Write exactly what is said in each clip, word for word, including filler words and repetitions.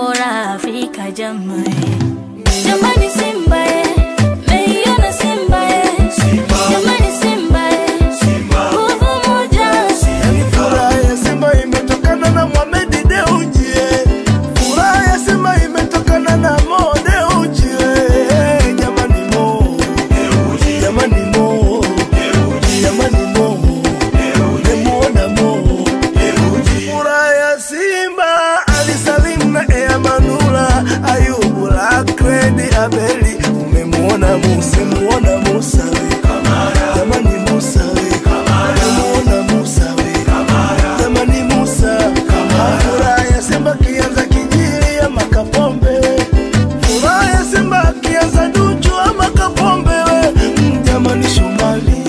bora Afrika jamani. Jamani Simba eh, meiona Simba eh, jamani Simba eh, nguvu moja. Furaha ya Simba imetokana na Mohamed Dewji, furaha ya Simba imetokana na Mo Dewji, jamani Mo jamani Mo jamani Mo nemuona Mo. Furaha ya Simba alisalim na Ea Manula, Ayubu Lakredi Abeli, umemuona Musa, muona Musa we jamani Musa we umemuona Musa we jamani Musa. Furaha ya Simba kianza kijili ya Makapombe, furaha ya Simba kianza Duchu ama Kapombe we jamani Shomali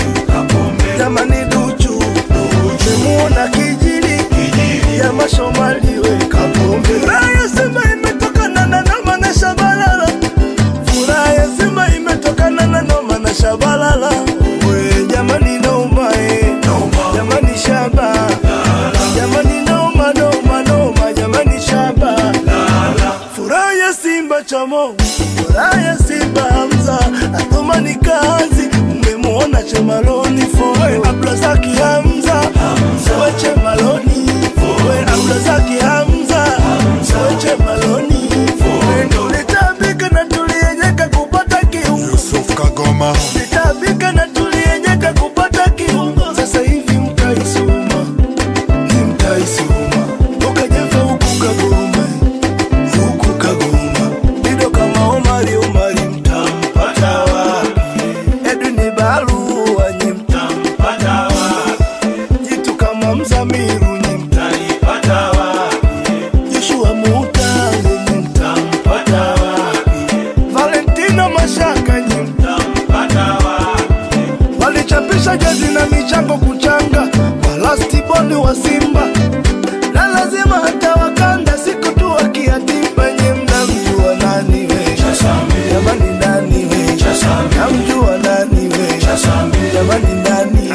jamani Duchu, umemuona kijili ya Mashomali we Kapombe. Furaha ya Simba imetokana na Noma na Shabalala, furaha ya Simba imetokana na Noma na Shabalala we jamani Noma eh jamani Shaba jamani Noma Noma Noma jamani Shaba. Furaha ya Simba Chamo, furaha ya Simba Hamza Athumani Kazi, umemuona Chemaloni Foe Abdulazaki Hamza we Chemaloni we Abdulazaki Hamza we Chemaloni we. Tulitabika na tulienyeka kupata kiungo Yusuf Kagoma, tulitabika na tulienyeka kupata kiungo. Sasa hivi mtaisoma ni mtaisoma ukajefa huku Kagoma huku Kagoma Dido kama Omari Omari mtampata wapi? Edwin Balu wanye mtampata wapi? Jitu kama Mzamiru nye mtanipata wapi? Joshua Muta nye mtampata wapi? Valentino Mashaka nye mtampata wapi? Walichapisha jazi na michango kuchanga Walasti boli wa Simba, na lazima hata wakanda siku tu wakiatimba. Nye mnamjua nani we jamani nani we namjua nani we jamani nani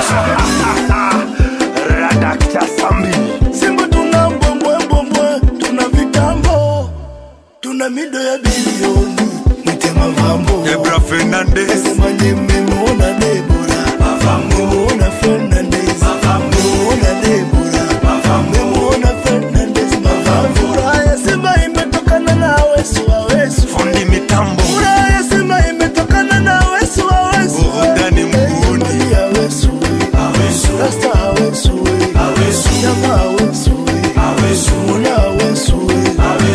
Radakta Sambi. Simba tuna mbwembwe mbwembwe, tuna vitambo, tuna mido ya bilioni, Mtema Vambo Debra Fernandez, sema nye mmemuona Debora mmemuona Fernandez mmemuona Debora mmemuona Fernandez Mavambo. Furaha ya Simba imetokana na Awesu Awesu Fundi Mitambo, furaha ya Simba imetokana na Awesu Awesu Burudani Mguuni, jamani Awesu we Rasta Awesu we Nyama Awesu we Muna Awesu we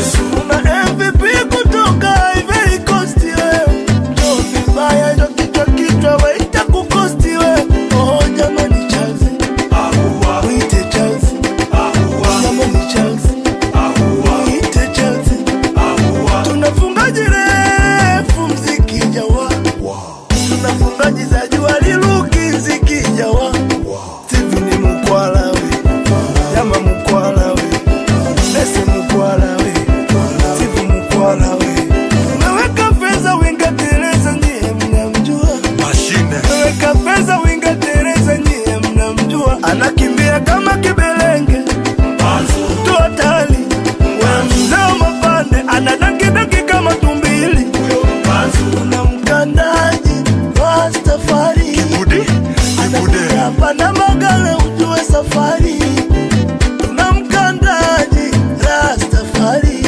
Una M V P kutoka Ivory Coast we Jo vibaya jo kichwa kichwa waita kukosti we. Oh jamani Chelsea Mwite Chelsea jamani Chelsea Mwite Chelsea. Tunafungaji refu mziki jawa, tunafungaji za jua liluki mziki jawa. Tivi ni Mkwala we Jama Mkwala we Nese Mkwala we Tivi Mkwala we. Meweka pesa winga Teresa nyie mnamjua, Mashine, meweka pesa winga Teresa nyie mnamjua. Anakimbia kama kibelenge toa tali we mzao mapande, anadankidanki kama tumbili. Una mkandaji Rastafari Kibude, Kibude, hapa na Magala ujue safari. Tuna mkandaji Rastafari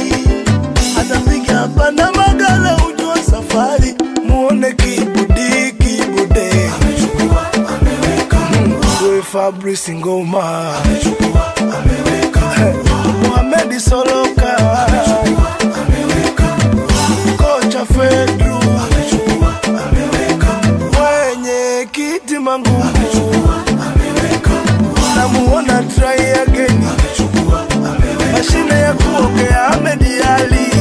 atapiga hapa na Magala ujue safari. Muone Kibude Kibude amechukua ameweka Mwe Fabrice Ngoma amechukua ameweka Mohamed Soloka amechukua ameweka Kocha Fedru amechukua ameweka Mwenye kiti Mangu amechukua ameweka namuona try again amechukua ameweka mashine ya kuokea Ahmed Ali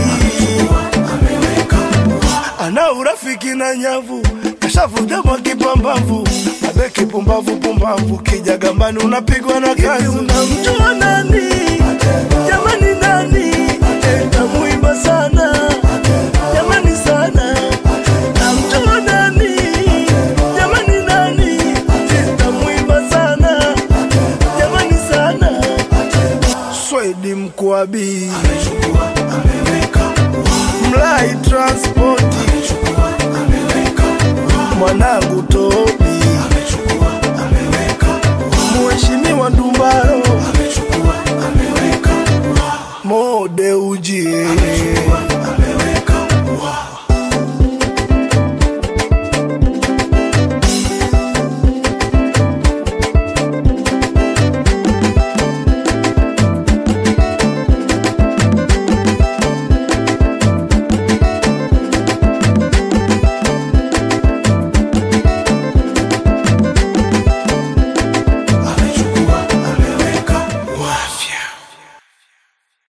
ameweka ana urafiki na nyavu kashavuja mwa kipambavu abeki pumbavu pumbavu kijagambani unapigwa na kazi. Unamjua nani jamani nani tamuimba sana jamani sana. Namjua nani jamani nani tamuimba sana jamani sana. Swedi Mkwabi amechukua transport. Mwanangu Tobi Mheshimiwa Ndumbaro Mode Uji